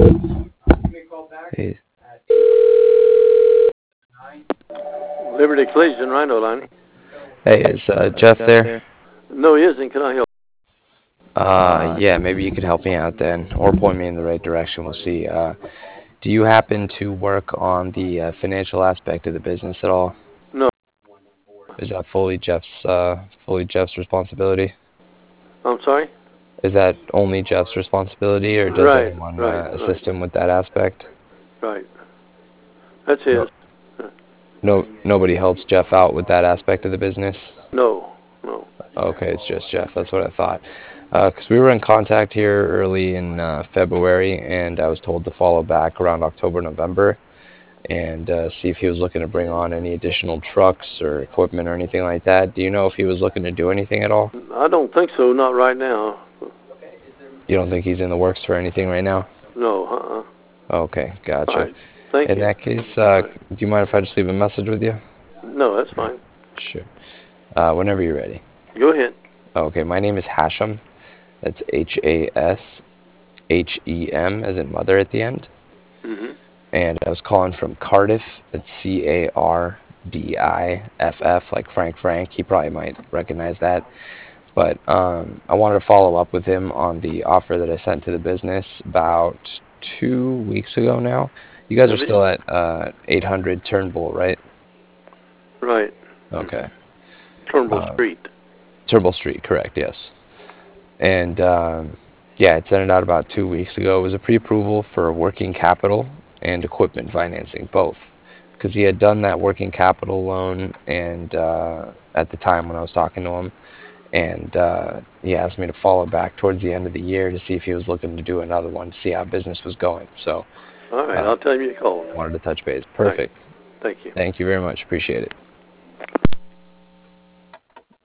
Hey, Liberty Collision, Rhino Line. hey, is Jeff there? No, he isn't. Can I help? Yeah, maybe you could help me out then, or point me in the right direction. We'll see. Do you happen to work on the financial aspect of the business at all? No, Is that fully Jeff's responsibility? I'm sorry. Is that only Jeff's responsibility, or does Right, anyone right, right, assist him with that aspect? right. That's his. No, nobody helps Jeff out with that aspect of the business. No, no. Okay, it's just Jeff. That's what I thought. Because we were in contact here early in February, and I was told to follow back around October, November, and see if he was looking to bring on any additional trucks or equipment or anything like that. Do you know if he was looking to do anything at all? I don't think so. Not right now. You don't think he's in the works for anything right now? No, Okay, All gotcha. right. Thank In you. that case, All right. do you mind if I just leave a message with you? No, that's fine. Sure. Whenever you're ready. Go ahead. Okay, my name is Hashem. That's Hashem, as in mother at the end. Mm-hmm. And I was calling from Cardiff. It's Cardiff, like Frank. He probably might recognize that. But I wanted to follow up with him on the offer that I sent to the business about 2 weeks ago now. You guys are Have you? still at 800 Turnbull, right? Right. Okay. Turnbull Uh, Street. Turnbull Street, correct, yes. And yeah, it sent it out about 2 weeks ago. It was a pre-approval for working capital and equipment financing, both. Because he had done that working capital loan and at the time when I was talking to him, and he asked me to follow back towards the end of the year to see if he was looking to do another one to see how business was going. So All right. uh, I'll tell him you called. wanted to touch base. All right. Perfect. Thank you. Thank you very much. Appreciate it.